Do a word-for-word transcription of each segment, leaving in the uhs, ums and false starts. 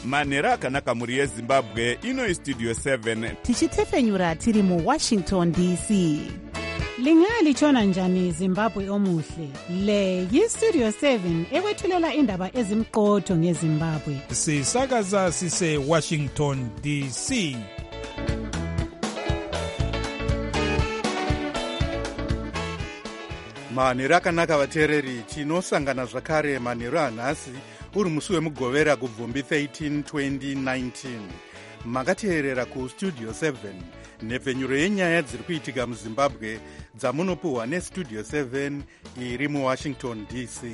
manhero akanaka mhuri yezimbabwe. Ino Studio seven tichitefenyura tiri muwashington D C. Lingalitshona njani Zimbabwe omuhle? Le yiStudio seven ekwethulela indaba ezimqotho ngeZimbabwe. Sisakaza sise Washington D C. manhero akanaka vateereri, tinosangana zvakare manhero anhasi uri musi wemugovera kubvumbi thirteen twenty nineteen. Makateerera kuStudio seven, nhepfenyuro yenyaya dziri kuitika muZimbabwe dzamunopuhwa neStudio seven iri muWashington D C.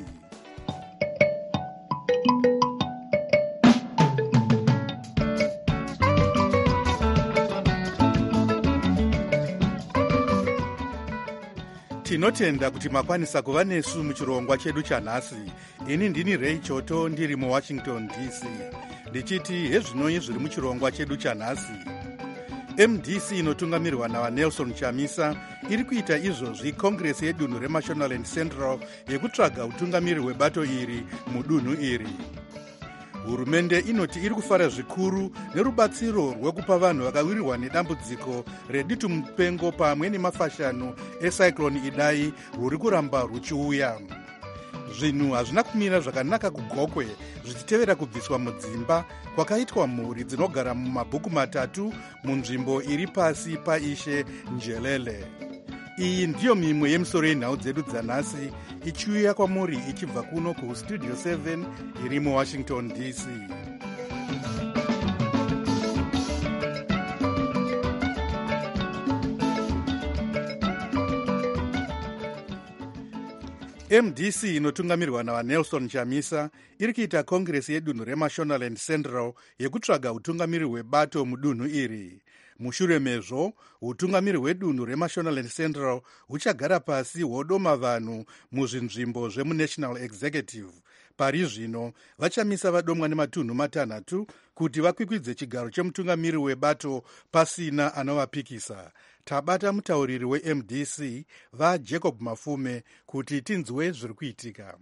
Tinotenda kuti makwanisa kuva nesu muchirongwa chedu chanhasi. Ini ndini Ray Choto ndiri muWashington D C. Ndichiti hezvinoi zviri muchirongwa chedu chanhasi. M D C inotungamirwa naVanelson Chamisa iri kuita izvozvi kongresi yedunhu reMashonaland Central yekutsvaga utungamiri hwebato iri mudunhu iri. Hurumende inoti iri kufara zvikuru nerubatsiro rwekupa vanhu vakawirirwa nedambudziko redutu mupengo pamwe nemafashano ecyclone Idai rwuri kuramba ruchiuya. Zvinhu hazvina kumira zvakanaka kuGokwe zvichitevera kubviswa mudzimba kwakaitwa mhuri dzinogara mumabhuku matatu munzvimbo iri pasi paIshe Njelele. Iyi ndiyo mimwe yemisoro yenhau dzedu dzanhasi ichiuya kwamuri ichibva kuno kuStudio seven iri muWashington D C. M D C inotungamirwa naVanelson Chamisa iri kuita kongresi yedunhu reMashonaland Central yekutsvaga utungamiri hwebato mudunhu iri. Mushure mezvo, utungamiri hwedunhu reMashonaland Central huchagara pasi hodoma vanhu muzvinzvimbo zvemuNational Executive. Pari zvino, vachamisa vadomwa nematunhu matanhatu kuti vakwikwidze chigaro chemutungamiri webato pasina anovapikisa. Tabata mutauriri weM D C vaJacob Mafume kuti tinzwe zviri kuitika.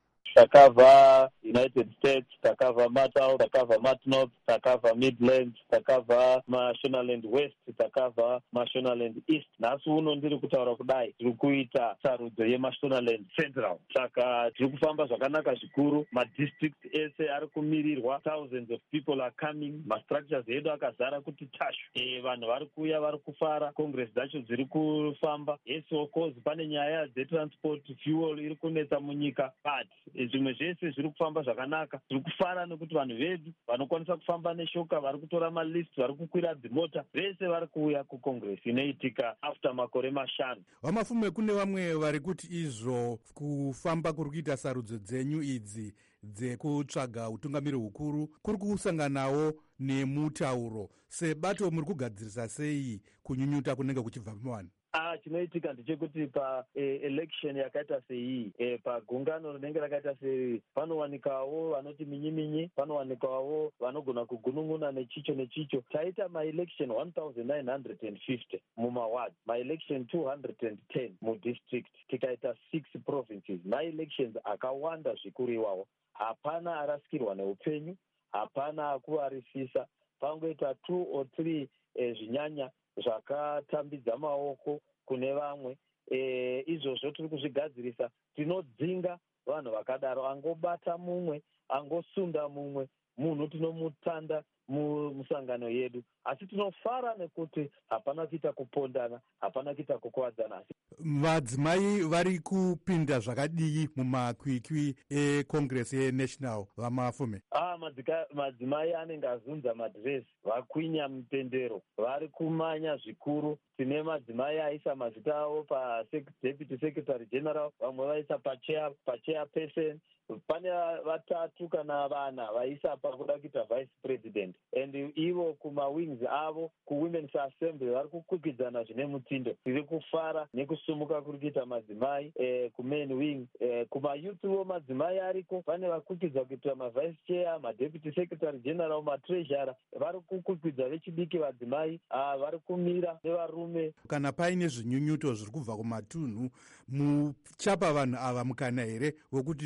Takabva United States, takabva Matau, takabva Matnorth, takabva Midlands, takabva Mashonaland West, takabva Mashonaland East. Nhasi uno ndiri kutaura kudai tiri kuita sarudzo yeMashonaland Central. Saka tiri kufamba zvakanaka zvikuru, madistrict ese ari kumirirwa, thousands of people are coming, mastructures edu akazara kuti tashu. E, vanhu vari kuuya vari kufara, congress dzacho dziri kufamba. Yes, of course, pane nyaya dzetransport, fuel iri kunetsa munyika, but zvimwe zvese zviri kufamba zvakanaka. Tiri kufara nekuti vanhu vedu vanokwanisa kufamba neshoka vari kutora malist, vari kukwira dzimota, vese vari kuuya kucongress inoitika after makore mashanu. Vamafume, kune vamwe vari kuti izvo kufamba kuri kuita sarudzo dzenyu idzi dzekutsvaga utungamiri hukuru kuri kusanganawo nemutauro. Sebato muri kugadzirisa sei kunyunyuta kunenge kuchibva muvanhu? Ah, chinoitika ndechekuti pa eh, election yakaita sei, eh, pagungano rinenge rakaita sei, panowanikawo vanoti minyi-minyi, panowanikawo vanogona kugunun'una nechicho nechicho. Taita ma-election one thousand nine hundred fifty mumaward, ma-election two hundred ten mudistrict, tikaita six provinces. Ma-elections akawanda zvikuru iwawo. Hapana arasikirwa neupenyu, hapana akuvarisisa. Pangoita two or three eh, zvinyanya zvakatambidza maoko kune vamwe. E, izvozvo tiri kuzvigadzirisa. Tinodzinga vanhu vakadaro, angobata mumwe, angosunda mumwe, munhu tinomutanda musangano yedu. Asi tinofara nekuti hapana kuita kupondana, hapana kuita kukuwadzana. Vadzimai vari kupinda zvakadii mumakwikwi ekongresi yeNational, Vamafume? Ah, madzimai anenge azunza madresi, vakwinya mupendero, vari kumanya zvikuru. Tine madzimai aisa mazita avo paDeputy Secretary General, vamwe vaisa pachairperson. Pane vatatu kana vana vaisa pakuda kuita vice president, and ivo kumawings avo kuwomen's assembly vari kukwikwidzana zvine mutindo. Tiri kufara nekusumuka kuri kuita madzimai eh, kumain wing. Eh, kumayuthiwo madzimai ariko, pane vakwikwidzwa kuita mavice chair, madeputy secretary general, matreasurer, vari kukwikwidzwa vechidiki vadzimai, ah, vari kumira nevarume. Kana paine zvinyunyuto zviri kubva kumatunhu, muchapa vanhu ava mukana here wekuti zvinyunyuto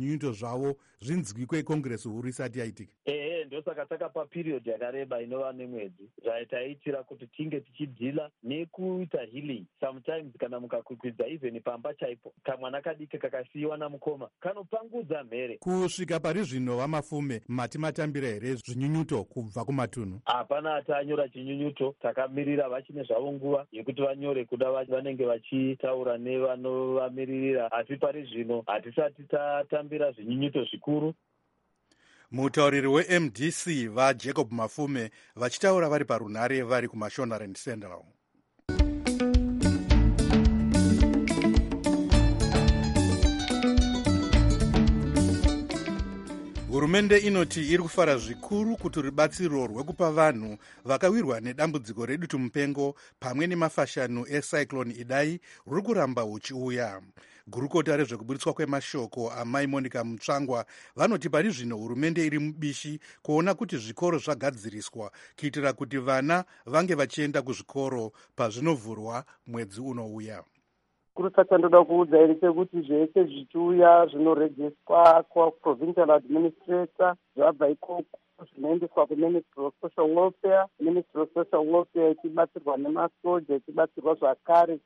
zvinyunyuto zvavo zvinzwi kwekongresi huru isati yaitika. ehe ndosaka takapa period yakareba inova nemwedzi zvaitaitira kuti tinge tichidhila nekuita healing. Sometimes kana mukakwikwidzwa even pamba chaipo kamwana kadiki kakasiyiwa namukoma kanopangudza mhere. Kusvika pari zvino vamafume mati matambira here zvinyunyuto kubva kumatunhu? Hapana atanyora chinyunyuto, takamirira vachine zvavo nguva yekuti vanyore kuda vanenge vachitaura nevanovamiririra, asi pari zvino hatisati tatambira zvinyunyuto zvikuru. Mutauriri we-M D C vaJacob Mafume vachitaura vari parunhare vari kuMashonaland Central. Hurumende inoti iri kufara zvikuru kuti rubatsiro rwekupa vanhu vakawirwa nedambudziko redutu mupengo pamwe nemafashanu ecyclone Idai ruri kuramba huchiuya. Gurukota rezvekuburitswa kwemashoko amai Monica Mutsvangwa vanoti pari zvino hurumende iri mubishi kuona kuti zvikoro zvagadziriswa kuitira kuti vana vange vachienda kuzvikoro pazvinovhurwa mwedzi unouya. Kurusa chandoda kuudza iri chekuti zvese zvichiuya zvinorejeswa kuprovincial administrator zvabva ikoko zvinoendeswa kuministry of social welfare. Ministry of social welfare ichibatsirwa nemasoja, ichibatsirwa zvakare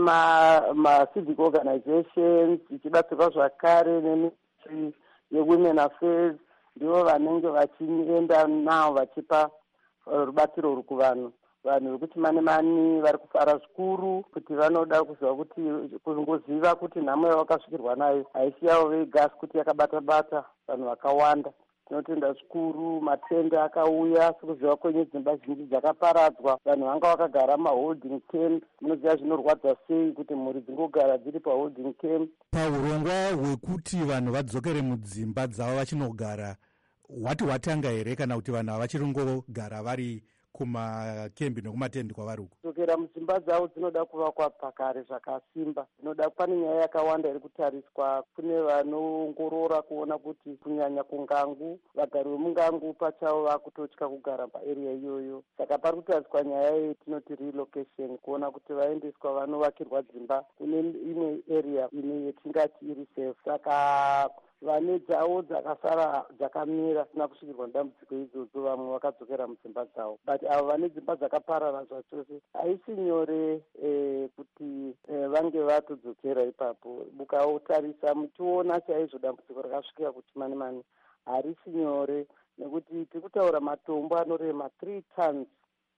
nema-civic organizations, ichibatsirwa zvakare neministry yewomen affairs. Ndivo vanenge vachienda navo vachipa rubatsiro ruri kuvanhu. Vanhu vekuti mane mani vari kufara zvikuru kuti vanoda kuziva kuti kungoziva kuti nhamo yavakasvikirwa nayo haisi yavo vega asi kuti yakabata-bata vanhu vakawanda. Tinotenda zvikuru matenda akauya sekuziva kwenye dzimba zhinji dzakaparadzwa, vanhu vanga vakagara maholding camp. Munoziva zvinorwadza sei kuti mhuri dzingogara dziri paholding camp. Paurongwa hwekuti vanhu vadzokere mudzimba dzavo vachinogara hwati hwatanga here kana kuti vanhu havachirongogara vari kumakembi nekumatendi kwavari uko? Kudzokera mudzimba dzavo dzinoda kuvakwa pakare zvakasimba. Dzinoda pane nyaya yakawanda iri kutariswa. Kune vanoongorora kuona kuti kunyanya kungangu vagari vemungangu pachavo vakutotya kugara paarea iyoyo. Saka pari kutariswa nyaya yetinoti relocation, kuona kuti vaendeswa vanovakirwa dzimba kune imwe area ine yetingati iri safe. Saka vane dzavo dzakasara dzakamira sina kusvikirwa ndambudziko idzodzo vamwe vakadzokera mudzimba dzavo. But avo vane dzimba dzakaparara zvachose haisi nyore eh, kuti eh, vange vatodzokera ipapo. Mukatarisa muchiona chaizvo dambudziko rakasvika kuti mani mani harisi nyore, nekuti tiri kutaura matombo anorema three tons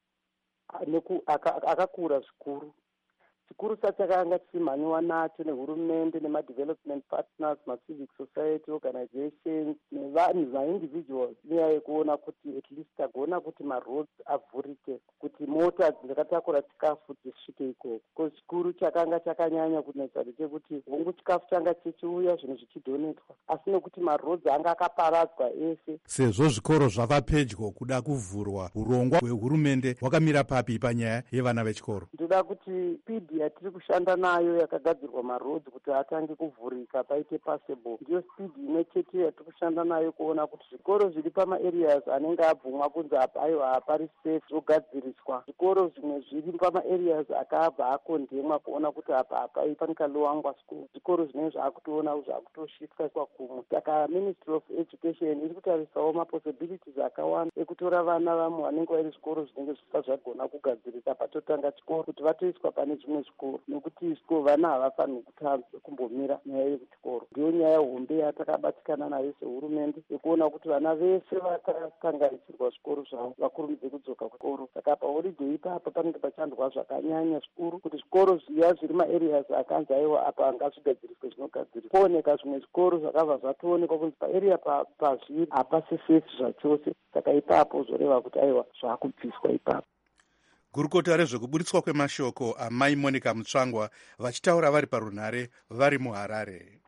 akakura zvikuru. Chikuru chakanga chichimhanyiwa nacho nehurumende nemadevelopment partners, macivic society organizations nevanhu vaindividuals, nyaya yekuona kuti at least tagona kuti maroads avhurike, kuti mota dzakatakura chikafu dzisvike ikoko. Ko chikuru chakanga chakanyanya kunetsa ndechekuti hongu chikafu changa chichiuya zvinhu zvichidonetwa, asi nekuti maroads anga akaparadzwa ese. Sezvo zvikoro zvava pedyo kuda kuvhurwa, urongwa hwehurumende hwakamira papi panyaya yevana vechikoro? Ndoda kuti P D yatiri kushanda nayo yakagadzirwa maroads kuti atange kuvhurika paite passable, ndiyo speed ine chete yatiri kushanda nayo kuona kuti zvikoro zviri pamaareas anenge abvumwa kunzi apa ayo hapari safe zogadziriswa. Zvikoro zvimwe zviri pamaareas akabva akondemwa kuona kuti apa hapai panikalowangwa school. Zvikoro zvine zvaakutoona zvaakutoshifwa kumwe. Saka Ministry of Education iri kutarisawo mapossibilities akawanda ekutora vana vamwe vanenge vari zvikoro zvinenge zvisina zvagona kugadzirika patotanga chikoro kuti vatoiswa pane zvimwe zvikoro, nekuti zvikoro vana havafaniri kutanzwa kumbomira nyaya yekuchikoro. Ndiyo nyaya hombe yatakabatikana nayo sehurumende yekuona kuti vana vese vakakanganisirwa zvikoro zvavo vakurumidze kudzoka kuchikoro. Saka paholiday ipapa panenge pachandwa zvakanyanya zvikuru kuti zvikoro zviya zviri maareas akanzi aiwa apa angazvigadziriswe zvinogadziriswa. Kuoneka zvimwe zvikoro zvakabva zvatoonekwa kunzi paarea pazviri hapasi safe zvachose. Saka ipapo zvoreva kuti aiwa zvakubviswa ipapo. Gurukota rezvekuburitswa kwemashoko amai Monica Mutsvangwa vachitaura vari parunhare vari muHarare.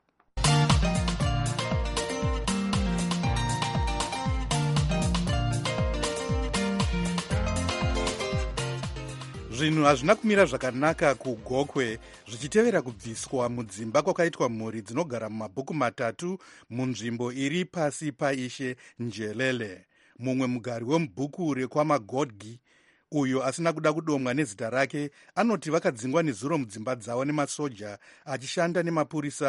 Zvinhu hazvina kumira zvakanaka kuGokwe zvichitevera kubviswa mudzimba kwakaitwa mhuri dzinogara mumabhuku matatu munzvimbo iri pasi paishe Njelele. Mumwe mugari wemubhuku rekwamagodgi uyo asina kuda kudomwa nezita rake anoti vakadzingwa nezuro mudzimba dzavo nemasoja achishanda nemapurisa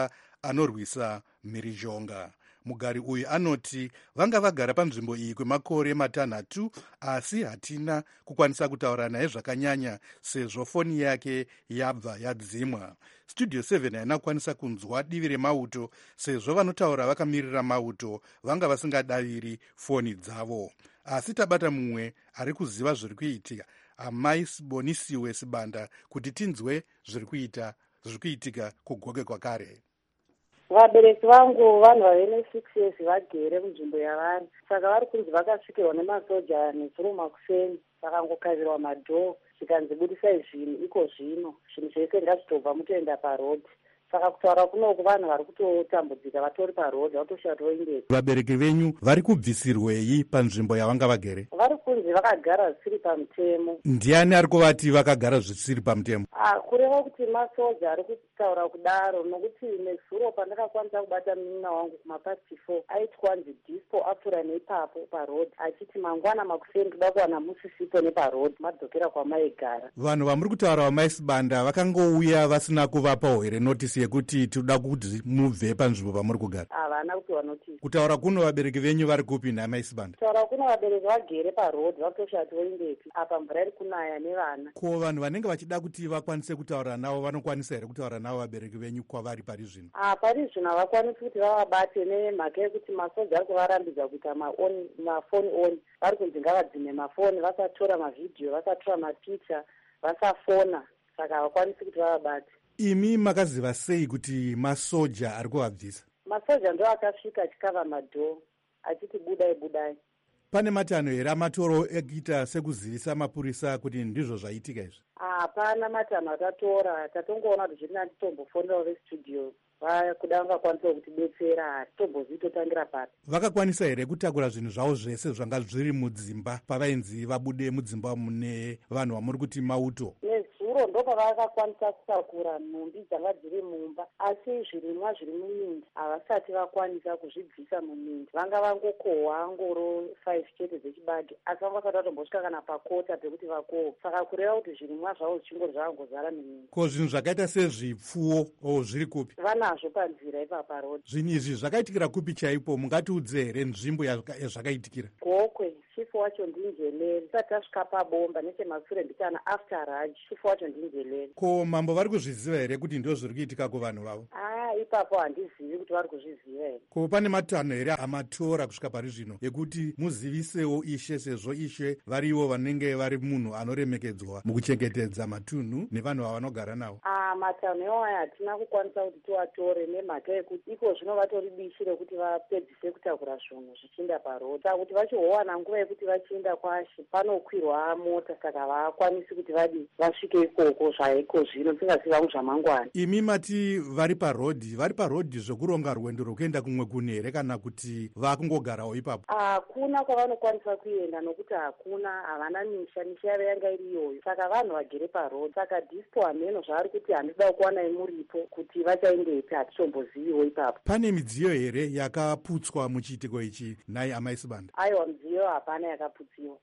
anorwisa mhirizhonga. Mugari uyu anoti vanga vagara panzvimbo iyi kwemakore matanhatu, asi hatina kukwanisa kutaura naye zvakanyanya sezvo foni yake yabva yadzimwa. Studio seven haina kukwanisa kunzwa divi remauto sezvo vanotaura vakamirira mauto vanga vasingadaviri foni dzavo. Asi tabata mumwe ari kuziva zviri kuitika, Amai Bonisiwe Sibanda, kuti tinzwe zviri kuita zviri kuitika kugoge kwakare. Vabereki vangu vanhu vavene six years vagere munzvimbo yavari, saka vari kunzi vakasvikirwa nemasoja nezuro makuseni, vakangokavirwa madhoo zvikanzi budisai zvinhu iko zvino, zvinhu zvese ngazvitobva mutoenda parodhi. Saka kutaura kunoku vanhu vari kutotambudzika vatori parodhi vatoshaura toindei. Vabereki venyu vari kubvisirwei panzvimbo yavanga vagere? Vari kunzi vakagara zvisiri pamutemo. Ndiani ari kuvati vakagara zvisiri pamutemo? Ah, kureva kuti masoja ari kutaura kudaro, nokuti nezuro pandakakwanisa kubata munun'una wangu kumapasti four aiti kwanzi dispo apfuura neipapo parodhi achiti mangwana makuseni kuda kuwana musisipo neparodhi madzokera kwamaigara. Vanhu vamuri kutaura Amai Sibanda vakangouya vasina kuvapawo here notisi yekuti tinoda kuti mubve panzvimbo pamuri kugara? Havana kupiwa notisi. Kutaura kuno vabereki venyu vari kupi naAmai Sibanda? Kutaura kuno vabereki vagere parodhi vatoshati voindepi apa mvura iri kunaya nevana. Ko vanhu vanenge vachida kuti vakwanise kutaura navo vanokwanisa here kutaura navo vabereki venyu kwavari pari zvino? Ah, pari zvino havakwanisi kuti vavabate nemhaka yekuti masoja ari kuvarambidza kuita mafoni oni. Vari kunzi ngavadzime mafoni, vasatora mavhidhiyo, vasatora mapicha, vasafona, saka havakwanisi kuti vavabate. Imi makaziva sei kuti masoja ari kuvabvisa? Masoja ndo akasvika achikava madhoo achiti budai budai. Pane matanho here amatoro ekuita sekuzivisa mapurisa kuti ndizvo zvaitika izvi? Hapana matanho atatora, tatongoona kuti zviri natitombofonerawo vestudio vakuda vangakwanisa kutidetsera, hatitombozivi totangira papi. Vakakwanisa here kutakura zvinhu zvavo zvese zvanga zviri mudzimba pavainzi vabude mudzimba mune vanhu vamuri kuti mauto? Nezuro ndo pavakakwanisa kutakura nhumbi dzanga dziri mumba, asi zvirimwa zviri mumindi havasati vakwanisa kuzvibvisa mumindi. Vanga vangokohwa ngoro five chete dzechibage, asi vanga vasati vatombosvika kana pakota pekuti vakohwa, saka kureva kuti zvirimwa zvavo zvichingori zvakangozara mumindi. Ko zvinhu zvakaita sezvipfuwo o zviri kupi? Vanazvo panzira ipapa rodi. Zvinhu izvi zvakaitikira kupi chaipo? Mungatiudze here nzvimbo yazvakaitikira? Gokwe. Chifu wacho ndinjeleli, isati asvika pabomba nechemasure nditana after raj, chifu wacho ndinjeleli. Ko mambo vari kuzviziva here kuti ndo zviri kuitika kuvanhu vavo? Ah, ipapo handizivi kuti vari kuzviziva here. Ko pane matanho here amatora kusvika pari zvino ekuti muzivisewo ishe, sezvo ishe varivo vanenge vari munhu anoremekedzwa mukuchengetedza matunhu nevanhu vavanogara navo? Ah, matanho iwayo hatina kukwanisa kuti tiwatore nemhaka yekuti iko zvino vatori bishi rekuti vapedzise kutakura zvinhu zvichienda parodhi, saka kuti vachihowana nguva yekuti vachienda kwashi panokwirwa mota, saka havakwanisi kuti vadi vasvike ikoko zvaiko zvino tingazivi vamwe zvamangwana. Imi mati vari parodhi, vari parodhi zvokuronga rwendo rwokuenda kumwe kune here kana kuti vakungogarawo ipapo? Hakuna kwavanokwanisa kuenda nokuti hakuna, havana misha, misha yavo yanga iri iyoyo, saka vanhu vagere parodhi. Saka dispo hameno zvaari kuti handida kuwanai muripo kuti vachaendepi hatitomboziviwo ipapo. Pane midziyo here yakaputswa muchiitiko ichi nhai Amai Sibanda? Aiwa, midziyo hapana yakaputsiwa.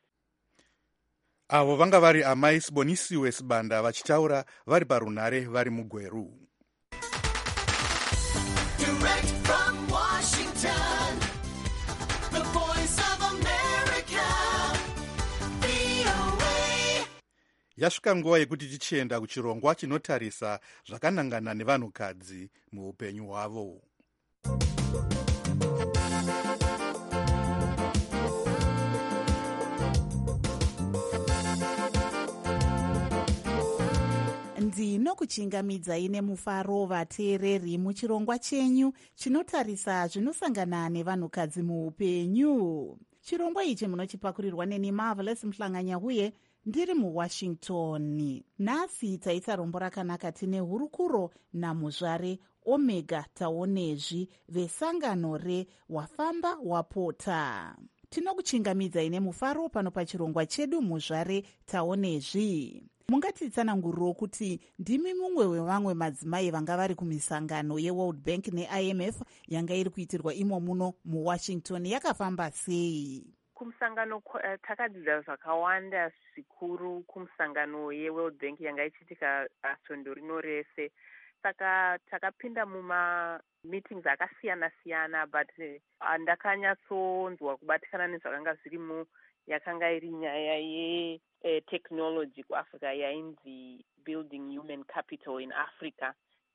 Avo vanga vari Amai Bonisiwe Sibanda vachitaura vari parunhare vari mugweru. Yasvika nguva yekuti tichienda kuchirongwa chinotarisa zvakanangana nevanhukadzi muupenyu hwavo. ndinokuchingamidzai nemufaro vateereri muchirongwa chenyu chinotarisa zvinosangana nevanhukadzi muupenyu. Chirongwa ichi munochipakurirwa neni Marvelous Mhlanganya uye ndiri muWashington. Nhasi taita rombo rakanaka tine hurukuro namuzvare Omega Taonezvi vesangano reWafamba Wapota. Tinokuchingamidzai nemufaro pano pachirongwa chedu muzvare Taonezvi. Mungatitsananguriro kuti ndimi mumwe wevamwe madzimai vanga vari kumisangano yeWorld Bank neI M F yanga iri kuitirwa imo muno muWashington. Yakafamba sei? Kumusangano uh, takadzidza zvakawanda zvikuru kumusangano yeWorld Bank yanga ichiitika uh, svondo rino rese. saka takapinda muma meetings akasiyana siyana, but uh, ndakanyatsonzwa kubatikana nezvakanga zvirimo. Yakanga iri nyaya ye eh, technology kuAfrica yainzi building human capital in Africa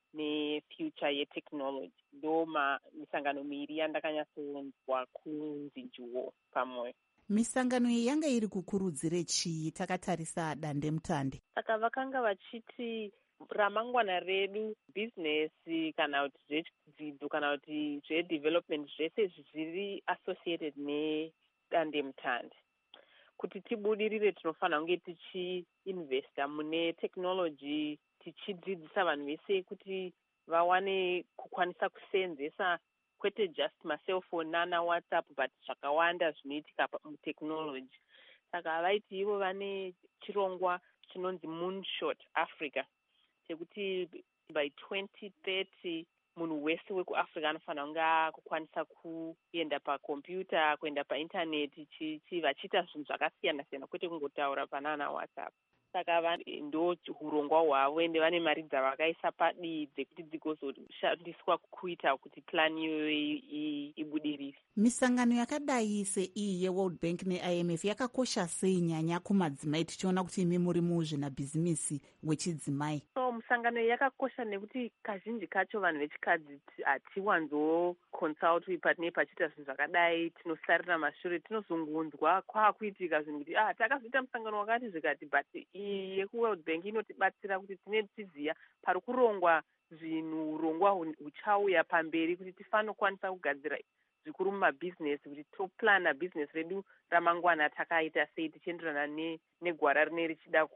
ne future ye technology. Ndo ma misangano miri yandakanyatsonzwa kunzi Juwo pamwe. Misangano iyi yanga iri kukurudzire chii takatarisa dande mutande? Saka vakanga vachiti ramangwana redu business kana kuti zvedzidzo kana kuti zvedevelopment zvese zviri associated nedande mutande. Kuti tibudirire tinofanira kunge tichiinvesta mune technology, tichidzidzisa vanhu vese kuti vawane kukwanisa kuseenzesa kwete just macellphone nana WhatsApp but zvakawanda zvinoitika mutechnology. Saka vaiti ivo vane chirongwa chinonzi Moonshot Africa chekuti by twenty thirty munhu wese wekuAfrica anofanira kunge akukwanisa kuenda pakombiyuta, kuenda paintaneti, vachiita zvinhu zvakasiyana siyana kwete kungotaura panana WhatsApp. Saka ndo urongwa hwavo ende vane mari dzavakaisa padi dzekuti dzigozoshandiswa kuita kuti plan iyoyo ibudirire. Misangano yakadai seiyi yeWorld Bank neI M F yakakosha sei nyanya kumadzimai tichiona kuti imi muri muzvinabhizimisi wechidzimai? So musangano yakakosha nekuti kazhinji kacho vanhu vechikadzi hatiwanzo consult patine pachiita zvinhu zvakadai, tinosarira mashure, tinozungunzwa kwakuitika zvinhu kuti ah takazoita musangano wakati zvikati, but iyi yekuWorld Bank inotibatsira kuti tine tiziya pari kurongwa zvinhu, urongwa huchauya pamberi kuti tifanire kukwanisa kugadzira zvikuru mumabhizinesi kuti toplana bhizinesi redu ramangwana takaita sei tichienderana negwara rine richida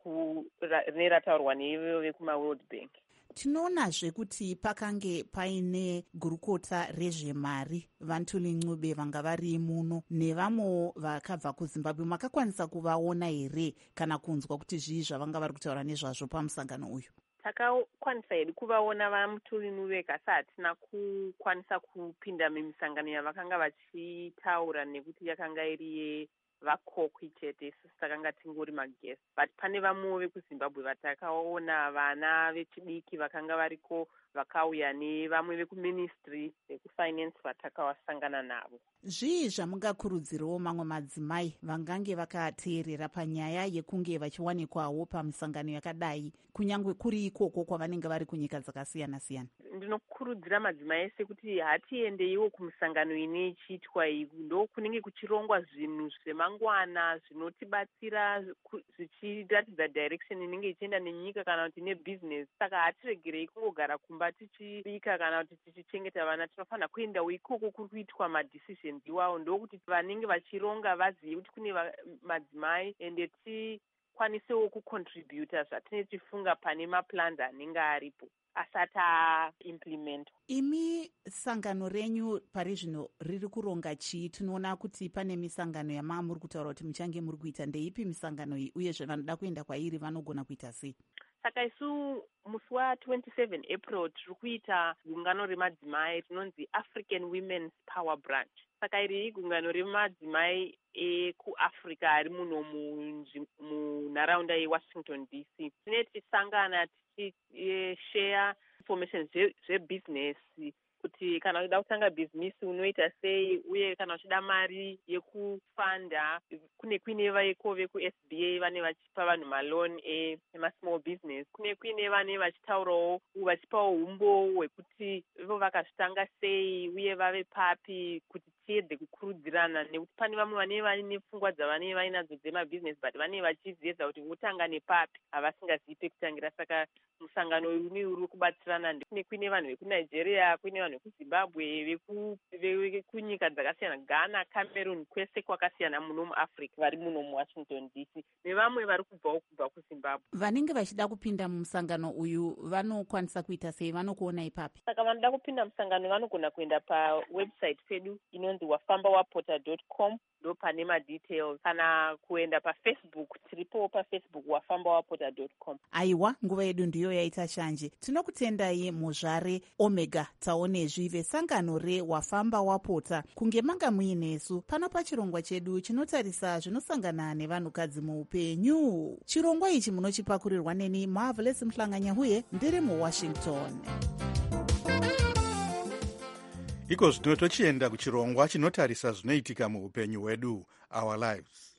rine rataurwa neiveve vekumaWorld Bank. Tinoonazve kuti pakange paine gurukota rezvemari Vantuli Ncube vanga vari muno nevamwe vakabva kuZimbabwe, makakwanisa kuvaona here kana kunzwa kuti zvii zvavanga vari kutaura nezvazvo pamusangano uyu? Takakwanisa hedu kuvaona vaMutuli Ncube asi hatina kukwanisa kupinda mumisangano yavakanga vachitaura nekuti yakanga iri vakokwi chete, isusu takanga tingori magesi. But pane vamwe vekuZimbabwe vatakaona, vana vechidiki vakanga variko vakauya nevamwe vekuministry vekufinance vatakawasangana navo. Zvii zvamungakurudzirawo mamwe madzimai vangange vakateerera panyaya yekunge vachiwanikwawo pamisangano yakadai kunyange kuri ikoko kwavanenge vari kunyika dzakasiyana siyana? Ndinokurudzira madzimai ese kuti hatiendeiwo kumisangano ine ichiitwa iyi, ndo kunenge kuchirongwa zvinhu zvemangwana zvinotibatsira zvichiratidza direction inenge ichienda nenyika kana kuti nebusiness. Saka hatiregerei kungogara kumba tichibika kana kuti tichichengeta vana, tinofanira kuendawo ikoko kuri kuitwa madecisions iwawo, ndokuti vanenge vachironga vazive kuti kune madzimai ende tikwanisewo kucontributa zvatine tifunga pane maplans anenge aripo asati aimplementwa. Imi sangano renyu pari zvino riri kuronga chii? Tinoona kuti pane misangano yamaa muri kutaura kuti muchange muri kuita, ndeipi misangano iyi uyezve vanoda kuenda kwairi vanogona kuita sei? Saka isu musi wa27 April tiri kuita gungano remadzimai rinonzi African Women's Power Branch. Saka iri igungano remadzimai ekuAfrica ari muno munharaunda yeWashington D C. Tine tisangana tichishare information zvebusiness kuti kana uchida kutanga bhizinesi unoita sei, uye kana uchida mari yekufanda kune kuine vaiko veku-S B A vane vachipa vanhu maloni emasmall business, kune kuine vane vachitaurawo vachipawo umbo hwekuti ivo vakazvitanga sei uye vave papi, kuti tiedze kukurudzirana nekuti pane vamwe vane vaine pfungwa dzavane vainadzo dzemabhizinesi but vane vachiziedza kuti votanga nepapi havasingazivi pekutangira. Saka musangano uyu uri kubatsirana kune kuine vanhu vekuNigeria, kuine vanhu vekuZimbabwe, vekunyika dzakasiyana, Ghana, Cameroon, kwese kwakasiyana muno muAfrica vari muno muWashington D C, nevamwe vari kubvawo kubva kuZimbabwe. Vanenge vachida kupinda mumusangano uyu vanokwanisa kuita sei? Vanokuona ipapi? Saka vanoda kupinda musangano vanogona kuenda pawebsite pedu inonzi inonzi wafamba wapota dot com ndo pane madetails. Kana kuenda pafacebook tiripo pafacebook wafamba wapota dot com. aiwa nguva yedu ndiyo yaita shanje. Tinokutendai muzvare Omega taonezvive sangano rewafamba wapota kunge manga muinesu pano pachirongwa chedu chinotarisa zvinosangana nevanhukadzi muupenyu. Chirongwa ichi munochipakurirwa neni Marvelous Mhlanganya huye ndiri muWashington. iko zvino tochienda kuchirongwa chinotarisa zvinoitika muupenyu hwedu, our lives.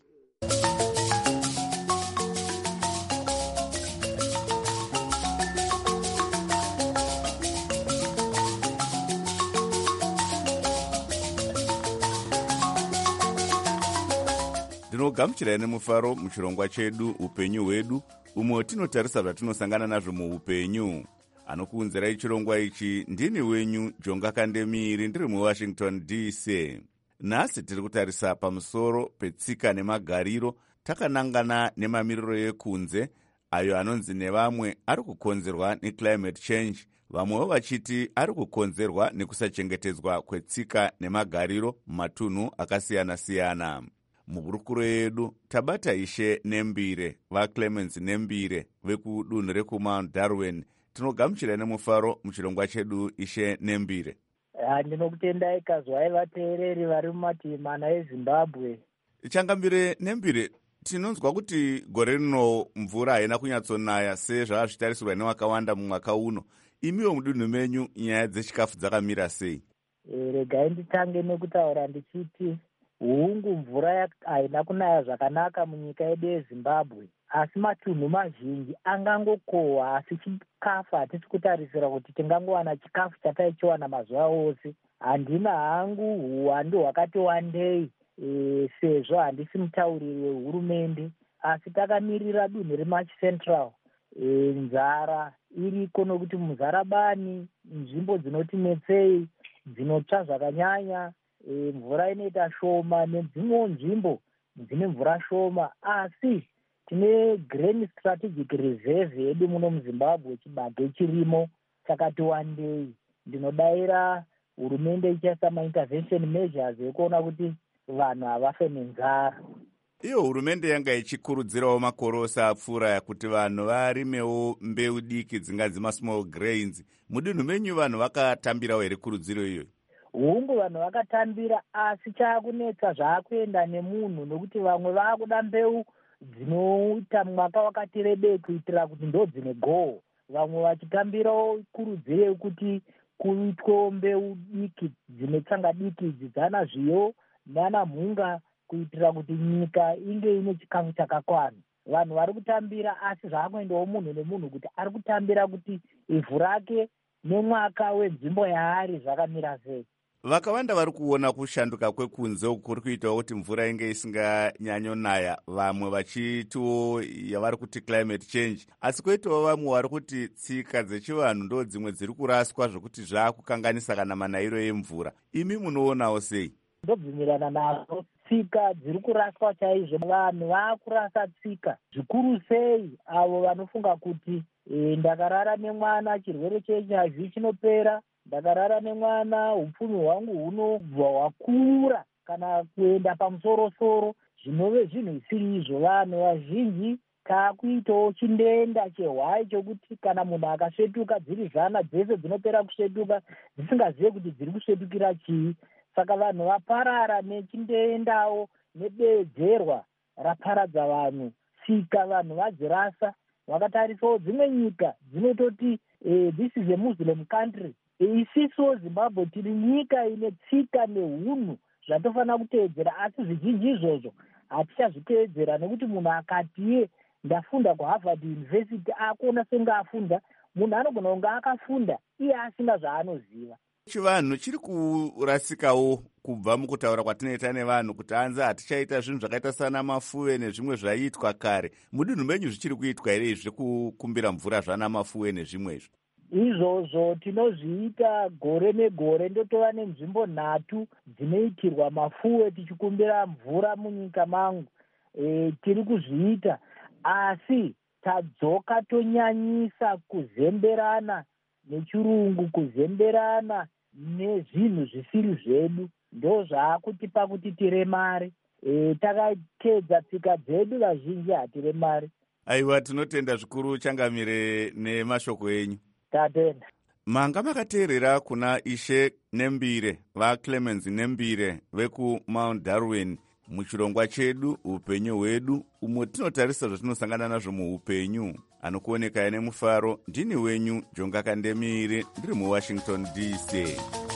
Ndinogamuchirai nemufaro muchirongwa chedu upenyu hwedu, umwe tinotarisa zvatinosangana nazvo muupenyu. Anokuunzirai chirongwa ichi ndini wenyu Jonga Kandemiri ndiri muWashington D C. Nhasi tiri kutarisa pamusoro petsika nemagariro takanangana nemamiriro ekunze ayo anonzi nevamwe ari kukonzerwa neclimate change, vamwewo vachiti ari kukonzerwa nekusachengetedzwa kwetsika nemagariro mumatunhu akasiyana-siyana. Muhurukuro yedu tabata Ishe Nembire, vaClemens Nembire vekudunhu rekumount Darwin. Tinogamuchira nemufaro muchirongwa chedu Ishe Nembire. Ndinokutendai kazwai vateereri vari mumativi mana eZimbabwe. Changambire Nembire, tinonzwa kuti gore rino mvura haina kunyatsonaya sezvazvitarisirwa nevakawanda mumwaka uno. Imiwo mudunhu menyu nyaya dzechikafu dzakamira sei? E, regai nditange nekutaura ndichiti hungu mvura haina kunaya zvakanaka munyika yedu yeZimbabwe, asi matunhu mazhinji angangokohwa, asi chikafu hatisi kutarisira kuti tingangowana chikafu chataichiwana mazuva ose. Handina hangu huwandu hwakati wandei e, sezvo handisi mutauriri wehurumende, asi takamirira dunhu reMarch Central. E, nzara iriko nokuti muzarabani nzvimbo dzinotinetsei dzinotsva zvakanyanya, e, mvura inoita shoma, nedzimwewo nzvimbo dzine mvura shoma, asi tine Grain Strategic Reserve yedu muno muZimbabwe, chibage chirimo chakati wandei. Ndinodaira hurumende ichaisa ma-intervention measures ekuona kuti vanhu havafe nenzara. Iyo hurumende yanga ichikurudzirawo makorosa apfuura kuti vanhu varimewo mbeu diki dzinganzi ma-small grains. Mudunhu menyu vanhu vakatambirawo here kurudziro iyoyo? Hungu vanhu vakatambira, asi chaakunetsa zvaakuenda nemunhu, nokuti vamwe vaakuda mbeu dzinoita mwaka wakati rebei kuitira kuti ndo dzine goho. Vamwe vachitambirawo kurudziro yekuti kuitwewo mbeu diki dzine tsanga diki dzidzana zviyo nana mhunga kuitira kuti nyika inge ine chikafu chakakwana. Vanhu vari kutambira, asi zvaakuendawo munhu nemunhu kuti ari kutambira kuti ivhu rake nemwaka wenzvimbo yaari zvakamira sei. Vakawanda vari kuona kushanduka kwekunze uku kuri kuitawo kuti mvura inge isinganyanyonaya, vamwe vachitiwo yavari kuti climate change, asi kwoitawo vamwe vari kuti tsika dzechivanhu ndo dzimwe dziri kuraswa zvokuti zvaakukanganisa kana manayiro emvura. Imi munoonawo sei? Ndobvumirana nazo, tsika dziri kuraswa chaizvo. Vanhu vaakurasa tsika zvikuru sei avo vanofunga kuti e, ndakarara nemwana chirwere che-H I V chinopera, ndakarara nemwana upfumi hwangu hunobva hwakura kana kuenda pamusoro-soro. Zvinove zvinhu zvisiri izvo. Vanhu vazhinji taakuitawo chindenda chehwai chokuti kana munhu akasvetuka dziri zana dzese dzinopera kusvetuka dzisingazive kuti dziri kusvetukira chii. Saka vanhu vaparara nechindendawo nededzerwa raparadza vanhu. Tsika vanhu vadzirasa. Vakatarisawo dzimwe nyika dzinototi eh, this is a Muslim country. Isisiwo Zimbabwe tiri nyika ine tsika nehunhu zvatofanira kuteedzera, asi zvizhinji izvozvo hatichazviteedzera, nekuti munhu akati iye ndafunda kuHarvard University akuona senge afunda. Munhu anogona kunge akafunda iye asina zvaanoziva. Chivanhu chiri kurasikawo kubva mukutaura kwatinoita nevanhu kuti hanzi hatichaita zvinhu zvakaita sana mafuwe nezvimwe zvaiitwa kare. Mudunhu menyu zvichiri kuitwa here izvi zvekukumbira mvura zvana mafuwe nezvimwezvo? Izvozvo tinozviita gore negore. Ndotova nenzvimbo nhatu dzinoitirwa mafuwe tichikumbira mvura munyika mangu. E, tiri kuzviita, asi tadzoka tonyanyisa kuzemberana nechirungu, kuzemberana nezvinhu zvisiri zvedu. ndo zvaakutipa kuti tiremare. E, takatedza tsika dzedu vazhinji hatiremare. Aiwa, tinotenda zvikuru Changamire nemashoko enyu. Tatenda. Manga makateerera kuna Ishe Nembire, vaClemens Nembire vekumount Darwin muchirongwa chedu upenyu hwedu, umwe tinotarisa zvatinosangana nazvo muupenyu. Anokuoneka nemufaro, ndini wenyu Jonga Kandemire, ndiri muWashington D C.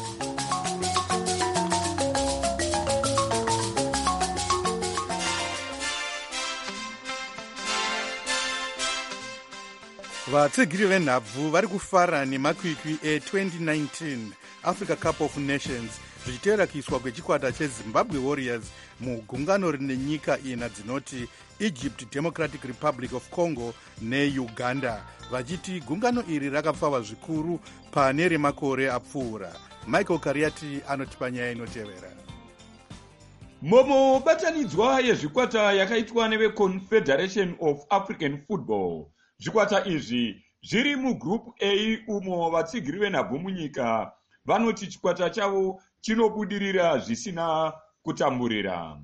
vatsigiri venhabvu vari kufara nemakwikwi e-twenty nineteen Africa Cup of Nations zvichitevera kuiswa kwechikwata cheZimbabwe Warriors mugungano rine nyika ina dzinoti Egypt, Democratic Republic of Congo neUganda, vachiti gungano iri rakapfava zvikuru pane remakore apfuura. Michael Kariati anotipa nyaya inotevera. Mubatanidzwa yezvikwata yakaitwa neveConfederation of African Football, zvikwata izvi zviri mugroup A umo vatsigiri venhabvu munyika vanoti chikwata chavo chinobudirira zvisina kutamburira.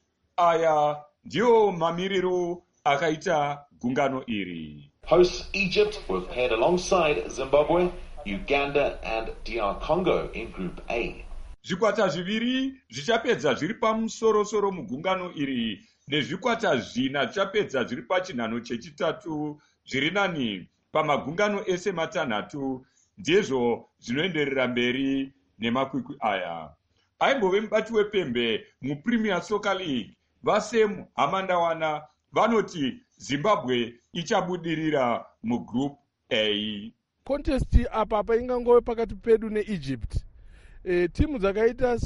Aya ndiyo mamiriro akaita gungano iri. Hosts Egypt were paired alongside Zimbabwe, Uganda and D R Congo in Group A. Zvikwata zviviri zvichapedza zviri pamusoro-soro mugungano iri nezvikwata zvina zvichapedza zviri pachinhano chechitatu zviri nani pamagungano ese matanhatu ndizvo zvinoenderera mberi nemakwikwi aya. Aimbove mubati wepembe muPremier Soccer League vaSam Hamandawana vanoti Zimbabwe ichabudirira mugroup A. Contest apa paingangove pakati pedu neEgypt. E, timu dzakaita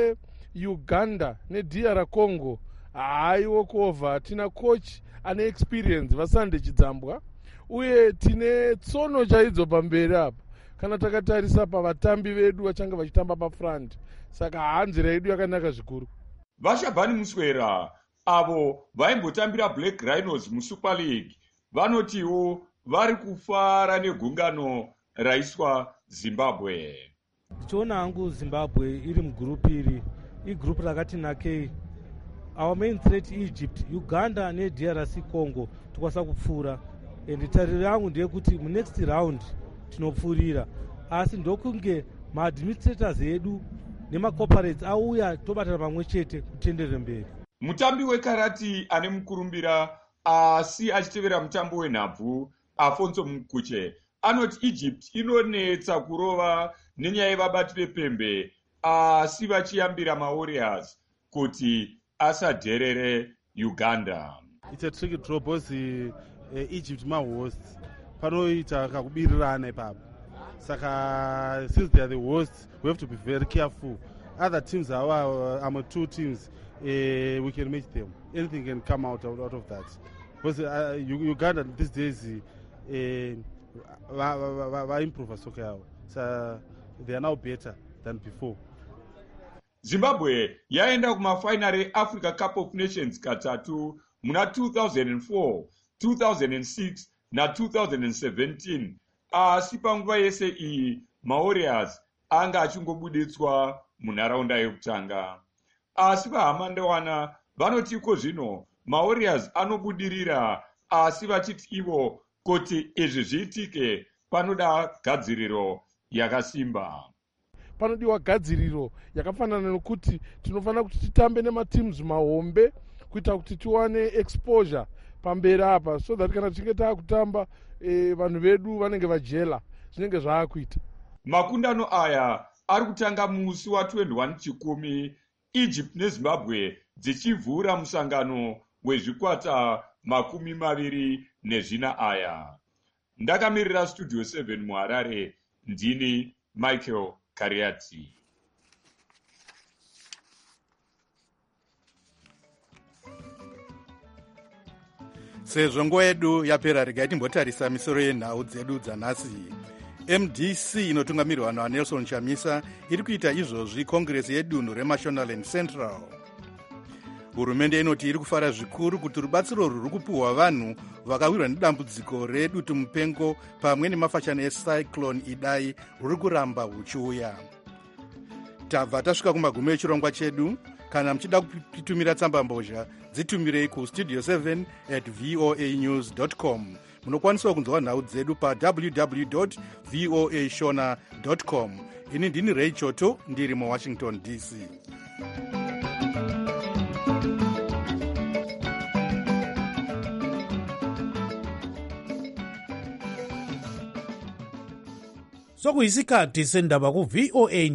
seUganda neD R Congo hayi walkover. Tina coach ane experience Vasande Chidzambwa uye tine tsono chaidzo pamberi apa kana takatarisa pavatambi vedu vachanga vachitamba pafront. Saka hanzira yedu yakanaka zvikuru. Vashabhani Muswera avo vaimbotambira Black Rhinos muSuper League vanotiwo vari kufara negungano raiswa Zimbabwe. Tichiona hangu Zimbabwe iri mugroup iri, igroup rakati nakei. Our main threat Egypt, Uganda neD R C Congo tukwanisa kupfuura. And tariro yangu ndeyekuti mu next round tinopfuurira. Asi ndokunge maadministrators edu nemacorporates auya tobatana pamwe chete kutendere mberi. Mutambi wekarati ane mukurumbira asi achitevera mutambo wenhabvu Afonso Mkuche anoti Egypt inonetsa kurova nenyaya yevabati vepembe asi vachiyambira maWarriors kuti asadherere Uganda. It's a tricky draw because uh, Egypt ma-hosts panoita kakubirirana ipapo. Saka since they are the hosts, we have to be very careful. Other teams are our, our two teams. Uh, we can match them. Anything can come out out, out of that. Because uh, Uganda these days uh, va improve soccer. So they are now better than before. Zimbabwe yaenda kumafinary Africa Cup of Nations katatu muna two thousand four, two thousand six na two thousand seventeen. Asi panguva yese iyi maWarriors anga achingobuditswa munharaunda yekutanga. Asi vaHamandawana vanotiko zvino maWarriors anobudirira asi vachiti ivo kuti izvi zviitike panoda gadziriro yakasimba. Panodiwa gadziriro yakafanana nokuti tinofanira kuti titambe nematims mahombe kuita kuti tiwane exposure pamberi apa so that kana tichinge taakutamba e, vanhu vedu vanenge vajela zvinenge zvaakuita. Makundano aya ari kutanga musi wa twenty-one chikumi Egypt neZimbabwe dzichivhura musangano wezvikwata makumi maviri nezvina aya. Ndakamirira Studio seven muHarare, ndini Michael Kariati. Sezvo nguva yedu yapera, regai timbotarisa misoro yenhau dzedu dzanhasi. M D C inotungamirwa naNelson Chamisa iri kuita izvozvi kongresi yedunhu reMashonaland Central. Hurumende inoti iri kufara zvikuru kuti rubatsiro rwuri kupiwa vanhu vakawirwa nedambudziko redutu mupengo pamwe nemafashani eCyclone Idai rwuri kuramba huchiuya. tabva tasvika kumagumo echirongwa chedu. Kana muchida kutumira tsamba mbozha dzitumirei kustudio seven at voa news dot com. Munokwanisawo kunzwa nhau dzedu pa-www dot voa shona dot com. Ini ndini Ray Choto ndiri muWashington D C. sokuyisikhathi sendaba ku-V O A